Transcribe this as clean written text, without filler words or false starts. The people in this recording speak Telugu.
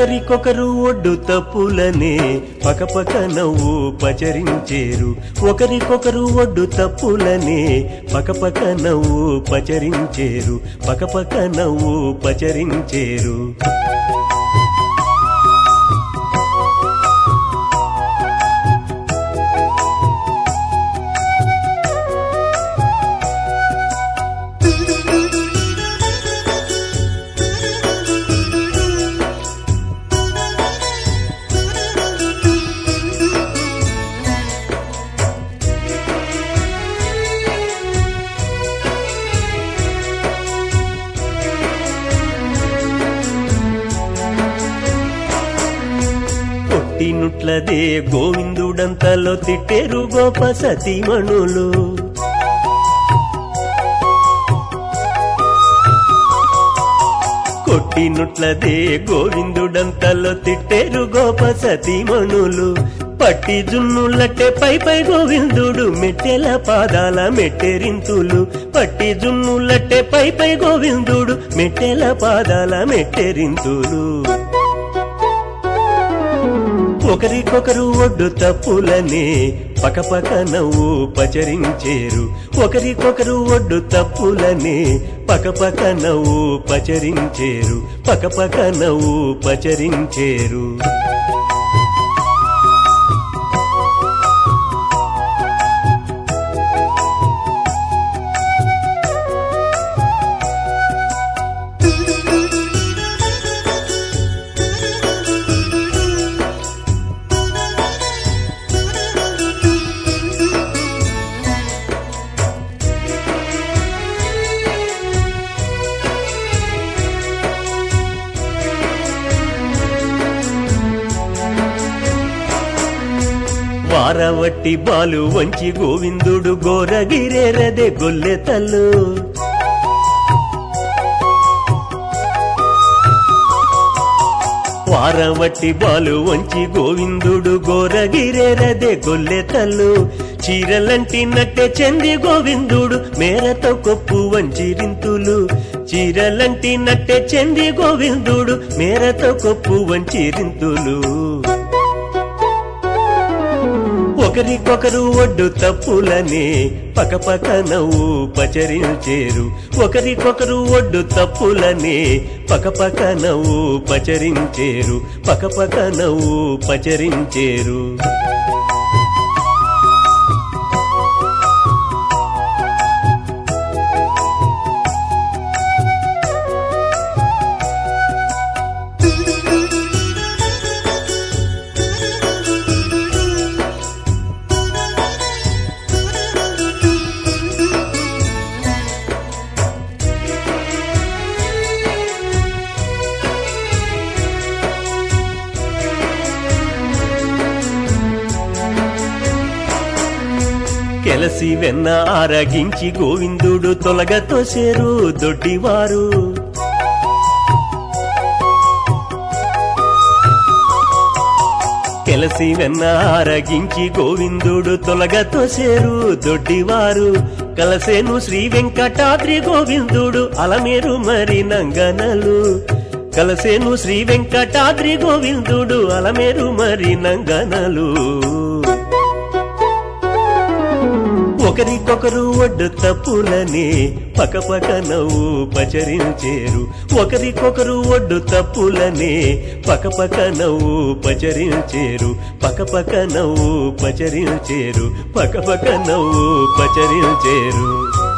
ఒకరికొకరు ఒడ్డు తప్పులనే పకపక నవ్వు పచరించేరు. ఒకరికొకరు ఒడ్డు తప్పులనే పకపక నవ్వు పచరించేరు. పకపక నవ్వు పచరించేరు. కొట్టినుట్లదే గోవిందుడంతలో తిట్టేరు గోప సతీమణులు. కొట్టినుట్లదే గోవిందుడంతలో తిట్టేరు గోప సతీమణులు. పట్టి జున్నులట్టే పై పై గోవిందుడు మెట్టెల పాదాల మెట్టెరింతులు. పట్టి జున్నులట్టే పై పై గోవిందుడు మెట్టెల పాదాల మెట్టెరింతులు. ఒకరికొకరు ఒడ్డు తప్పులనే పకపక నవ్వు పచరించేరు. ఒకరికొకరు ఒడ్డు తప్పులనే పకపక నవ్వు పచరించేరు. పకపక నవ్వు పచరించేరు. వారవట్టి బాలు వంచి గోవిందుడు గోరగిరేరదే గొల్లెతల్లు. వారవట్టి బాలు వంచి గోవిందుడు గోరగిరేరదే గొల్లెతల్లు. చీరలంటినట్టే చెంది గోవిందుడు మేరతో కొప్పు వంచిరింతులు. చీరలంటినట్టే చెంది గోవిందుడు మేరతో కొప్పు వంచిరింతులు. ఒకరికొకరు ఒడ్డు తప్పులనే పకపక నవ్వు పచరించేరు. ఒకరికొకరు ఒడ్డు తప్పులనే పకపక నవ్వు పచరించేరు. పకపక నవ్వు పచరించేరు. కెలసి వెన్న ఆరగించి గోవిందుడు తొలగతోసేరు దొడ్డివారు. కెలసి వెన్న ఆరగించి గోవిందుడు తొలగతోసేరు దొడ్డివారు. కలసేను శ్రీ వెంకటాద్రి గోవిందుడు అలమేరు మరి నంగనలు. కలసేను శ్రీ వెంకటాద్రి గోవిందుడు అలమేరు మరి నంగనలు. ఒకరికొకరు ఒడ్డు తప్పులనే పకపక నవ్వు పచరించేరు. ఒకరికొకరు ఒడ్డు తప్పులనే పకపక నవ్వు పచరించేరు. పకపక నవ్వు పచరించేరు. పకపక నవ్వు పచరించేరు.